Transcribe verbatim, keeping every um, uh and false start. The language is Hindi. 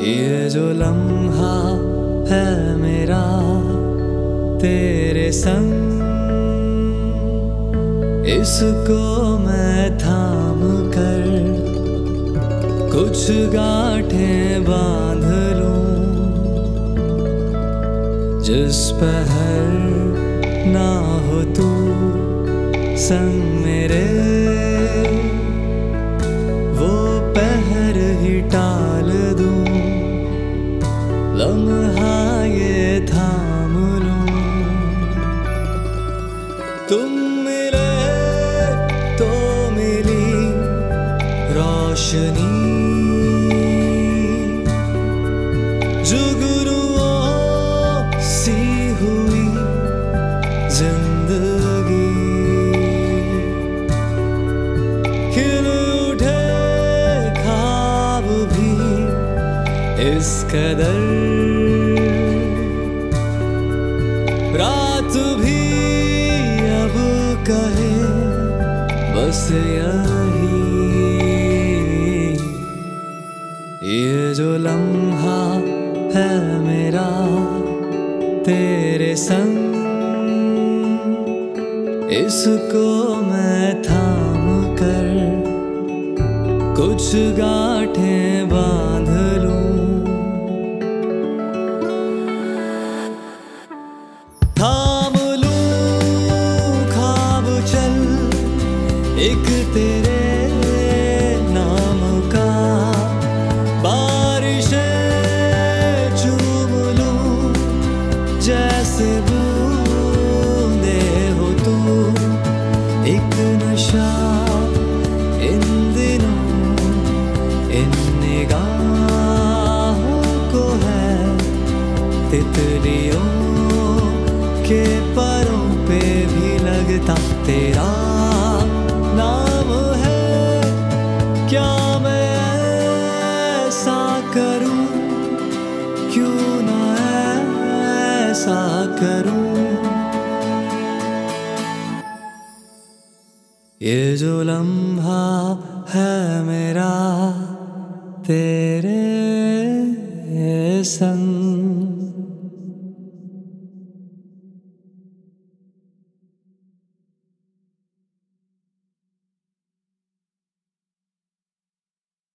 ये जो लम्हा है मेरा तेरे संग, इसको मैं थाम कर कुछ गांठें बांध लूं। जिस पहर ना हो तू संग मेरे, वो पहर ही टाल दूं। लम्हा ये थाम लूं। तुम मिले तो मिली रोशनी, जुगनुओं सी हुई जिंदगी। खिल उठे ख्वाब भी इस कदर, रात भी अब कहे बस यही। ये जो लम्हा है मेरा तेरे संग, इसको मैं थाम कर कुछ गांठें बांध लूं। थाम लूं ख्वाब चल एक तेरे नाम का, बारिशें चूम लूं जैसे बूंदे हो तू। एक नशा इन दिनों इन निगाहों को है, तितलियों के परों पे भी लगता तेरा नाम है। क्या मैं ऐसा करूं, क्यों ना ऐसा करूं। ये जो लम्हा है मेरा तेरे संग।